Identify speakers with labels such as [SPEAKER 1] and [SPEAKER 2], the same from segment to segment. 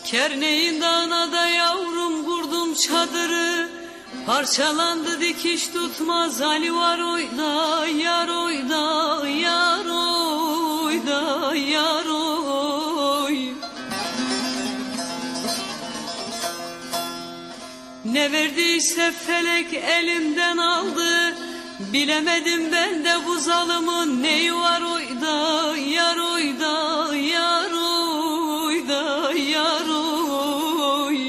[SPEAKER 1] Kerneğin dağına da yavrum kurdum çadırı. Parçalandı dikiş tutmaz Ali var oyda, yar oyda, yar oyda, yar oy. Ne verdiyse felek elimden aldı. Bilemedim ben de bu zalımın neyi var oyda, yar oyda, yar oyda, yar oy.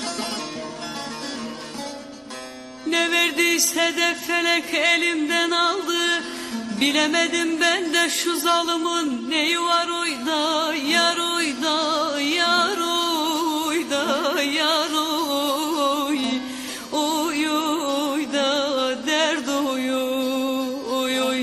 [SPEAKER 1] Ne verdiyse de felek elimden aldı. Bilemedim ben de şu zalımın neyi var oyda, yar oyda, yar oyda, yar oy. Oy oy da derd oy oy oy.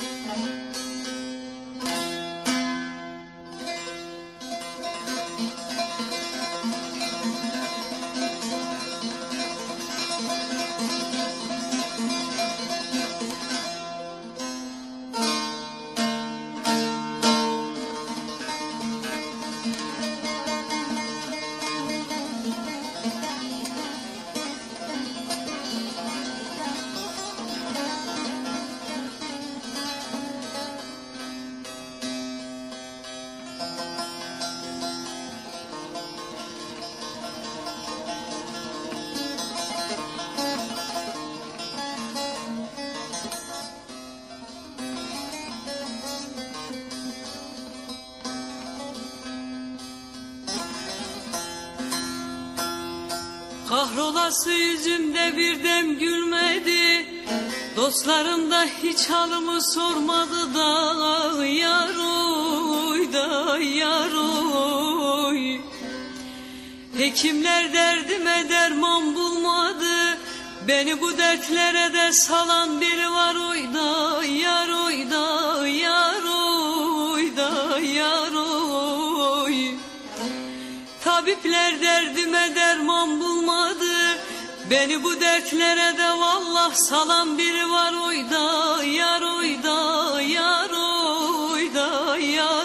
[SPEAKER 1] Kahrolası yüzümde bir dem gülmedi. Dostlarım da hiç halımı sormadı da, yar oy da, yar oy. Hekimler derdime derman bulmadı. Beni bu dertlere de salan biri var oyda, yar oyda, yar oyda, yar oy. Tabipler derdime derman bulmadı. Beni bu dertlere de vallah salan biri var oyda, yar oyda, yar oyda, yar